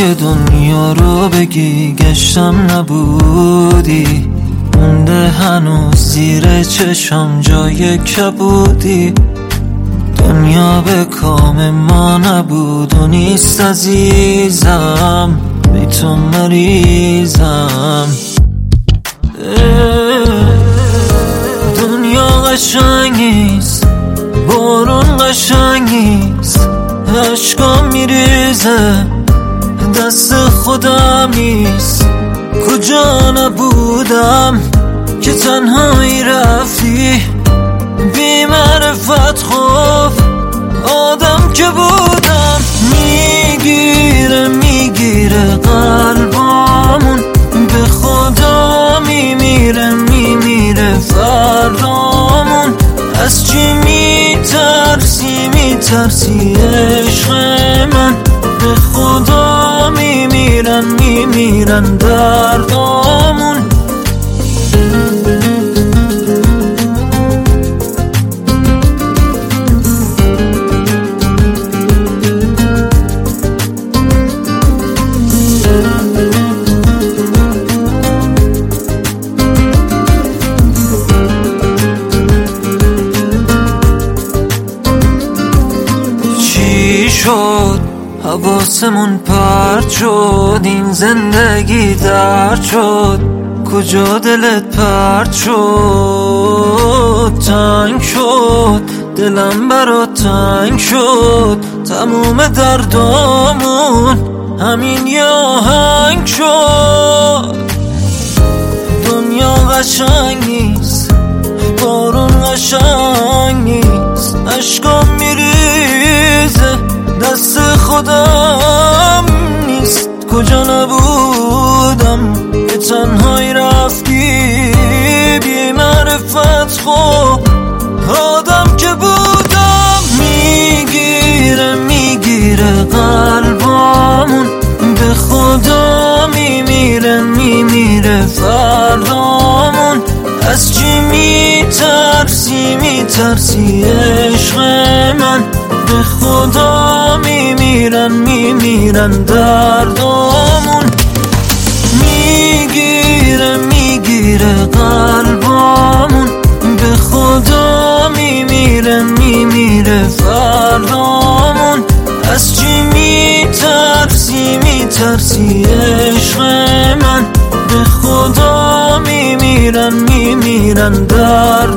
جای دنیا رو بگی گشتم نبودی، مونده هنوز زیر چشم جای کبودی. دنیا به کام ما نبود و نیست عزیزم، بی تو مریضم. دنیا قشنگ نیست، بارون قشنگ نیست، عشقام میریزه دست خودم نیست. کجا نبودم که تنهایی رفتی، بی معرفت خوف آدم که بودم. میگیره قلبامون، به خدا میمیره فردامون. از چی میترسی عشق من، به خدا میمیرن دردامون. شد حواسمون پرت شد، این زندگی درد شد. کجا دلت پرت شد؟ تنگ شد دلم برات، تنگ شد تموم دردامون، همین یه آهنگ شد. دنیا قشنگ نیست، بارون قشنگ نیست، عشقام میریزه دست خودم نیست. کجا نبودم که تنهایی رفتی، بی معرفت خوب آدم که بودم. میگیره قلبامون، به خدا میمیره فردامون. از چی میترسی عشق من، به خدا میمیرن دردامون. میگیره قلبامون، به خدا میمیره فردامون. از چی میترسی عشق من، به خدا میمیرن دردامون.